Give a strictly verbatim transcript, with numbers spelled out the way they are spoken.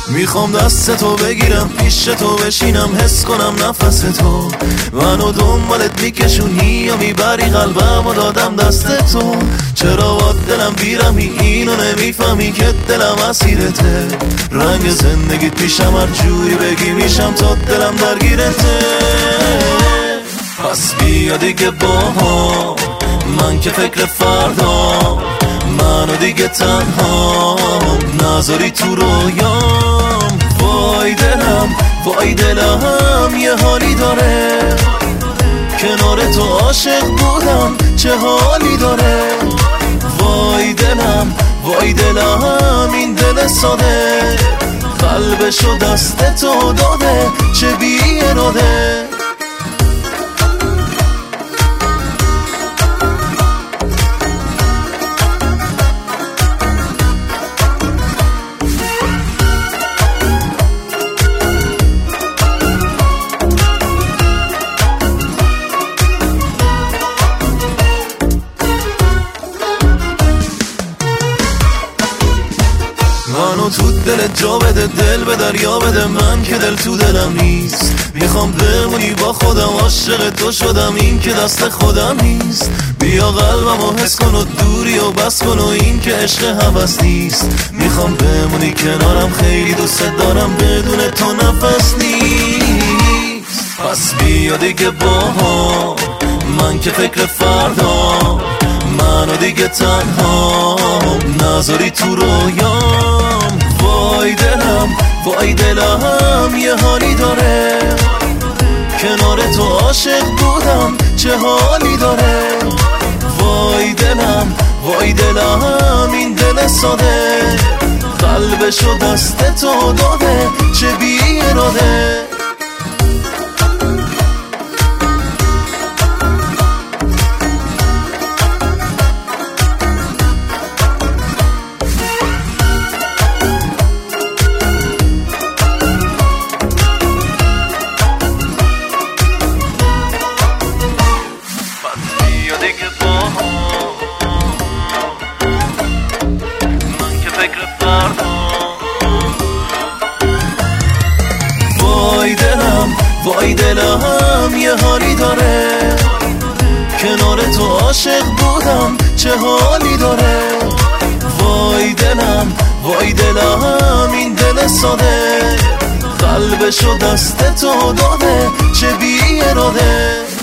میخوام دست تو بگیرم پیش تو بشینم حس کنم نفس تو منو دنبالت میکشونی یا میبری قلبم و دادم دست تو چرا با دلم بیرمی اینو نمیفهمی که دلم اسیرته رنگ زندگیت پیشم هر جوری بگی میشم تا دلم درگیرته پس بیا دیگه با من که فکر فردا منو دیگه تنها نذاری تو رویام وای دلم وای دلم یه حالی داره کنار تو عاشق بودم چه حالی داره وای دلم وای دلم این دل ساده قلبشو دست تو داده چه بی اراده منو تو دلت جا بده دل به دریا بده من که دل تو دلم نیست میخوام بمونی با خودم عاشق تو شدم این که دست خودم نیست بیا قلبمو حس کن و دوری و بس کن و این که عشق هوس نیست میخوام بمونی کنارم خیلی دوست دارم بدون تو نفس نیست پس بیا دیگه با من که فکر فردا منو دیگه تنها نذاری تو رویام وای دلم وای دلم یه حالی داره کنار تو عاشق بودم چه حالی داره وای دلم وای دلم این دل ساده قلبشو دست تو داده چه بی اراده من که فکر فردا وای دلم وای دلم یه حالی داره کنار تو عاشق بودم چه حالی داره وای دلم وای دلم این دل ساده قلبشو دست تو داده چه بی اراده